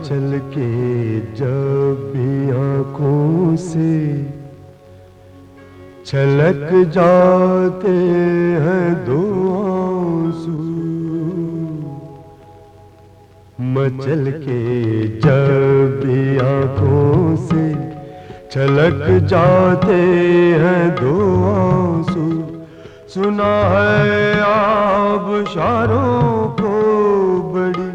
मचल के जब भी आंखों से छलक जाते हैं दो आंसू, मचल के जब भी आंखों से छलक जाते हैं दो आंसू। सुना है आबशारों को बड़ी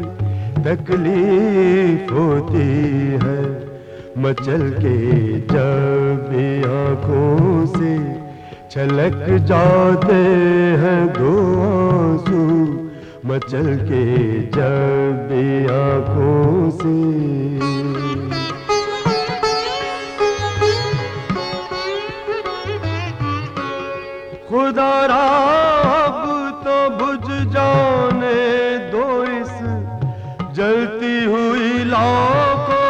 तकलीफ होती है, मचल के जब भी आंखों से छलक जाते हैं दो आंसू, मचल के जब भी आंखों से। खुदारा अब तो बुझ जाने दो इस जलती हुई लौ को,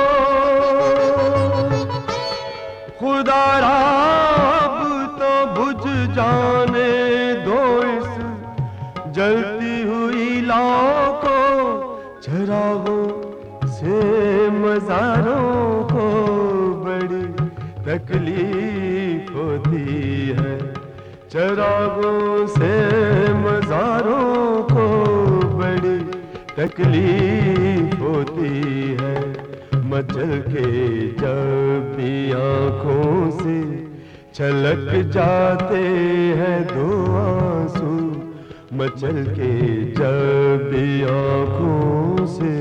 खुदारा अब तो बुझ जाने दो इस जलती हुई लौ को। चरागों से मज़ारों को बड़ी तकलीफ होती है, चरागों से मज़ारों को बड़ी तकलीफ होती है, मचल के जब भी आंखों से छलक जाते हैं दो आंसू, मचल के जब भी आंखों से।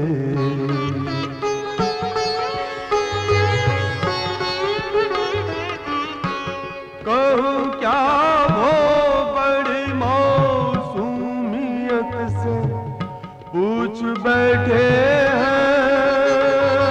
कहूँ क्या वो बड़ी मौसूमियत से पूछ बैठे हैं,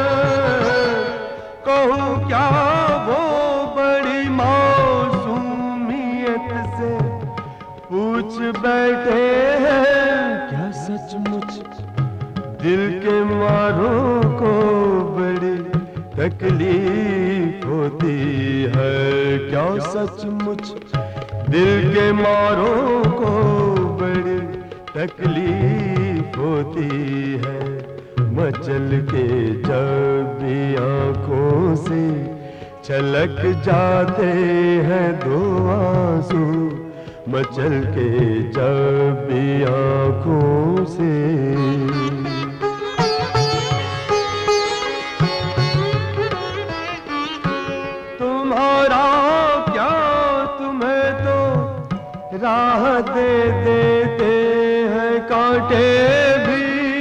कहूँ क्या वो बड़ी मौसूमियत से पूछ बैठे हैं। क्या सचमुच दिल के मारों को बड़ी तकलीफ होती है, क्या सचमुच दिल के मारों को बड़ी तकलीफ होती है, मचल के जब भी आंखों से छलक जाते हैं दो आंसू, मचल के जब भी आंखों से। तुम्हारा क्या तुम्हें तो राह दे देते हैं कांटे भी,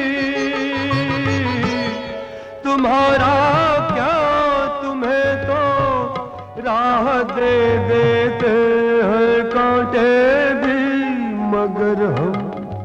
तुम्हारा क्या तुम्हें तो राह दे देते हैं कांटे भी, मगर हम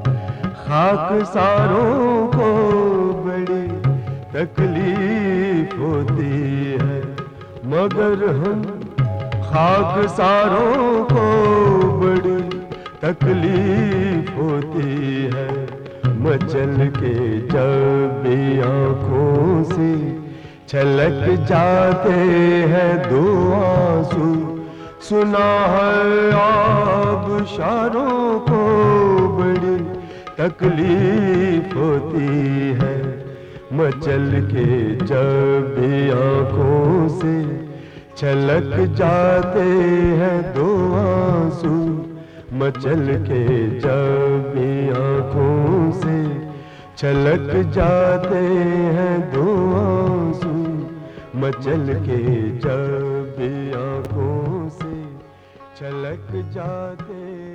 खाकसारों को बड़ी तकलीफ होती है, मगर हम खाकसारों को बड़ी तकलीफ होती है, मचल के जब भी आंखों से छलक जाते हैं दो आंसू। सुना है आबशारों को बड़ी तकलीफ होती है, मचल के जब भी आंखों से छलक जाते हैं दो आंसू, मचल के जब भी आंखों से छलक जाते हैं दो आंसू, मचल के जब भी आंखों से छलक जाते